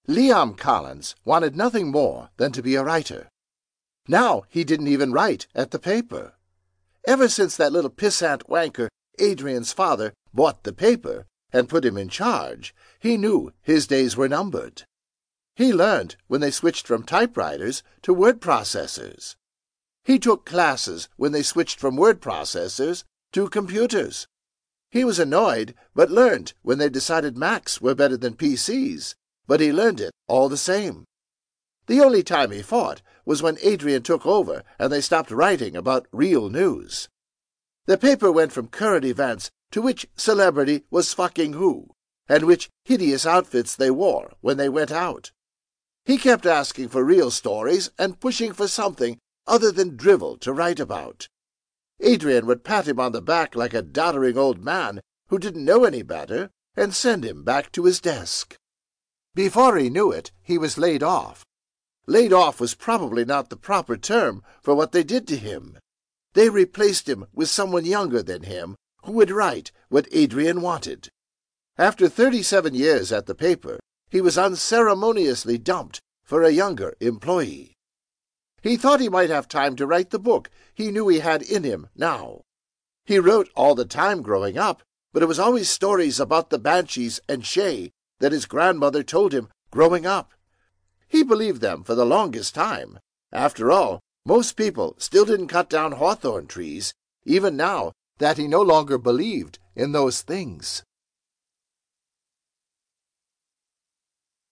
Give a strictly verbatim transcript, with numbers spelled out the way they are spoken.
Liam Collins wanted nothing more than to be a writer. Now he didn't even write at the paper. Ever since that little pissant wanker, Adrian's father, bought the paper and put him in charge, he knew his days were numbered. He learned when they switched from typewriters to word processors. He took classes when they switched from word processors to computers. He was annoyed, but learned when they decided Macs were better than P Cs, but he learned it all the same. The only time he fought was when Adrian took over and they stopped writing about real news. The paper went from current events to which celebrity was fucking who, and which hideous outfits they wore when they went out. He kept asking for real stories and pushing for something other than drivel to write about. Adrian would pat him on the back like a doddering old man who didn't know any better and send him back to his desk. Before he knew it, he was laid off. Laid off was probably not the proper term for what they did to him. They replaced him with someone younger than him who would write what Adrian wanted. After thirty-seven years at the paper, he was unceremoniously dumped for a younger employee. He thought he might have time to write the book he knew he had in him now. He wrote all the time growing up, but it was always stories about the banshees and Shay that his grandmother told him growing up. He believed them for the longest time. After all, most people still didn't cut down hawthorn trees, even now that he no longer believed in those things.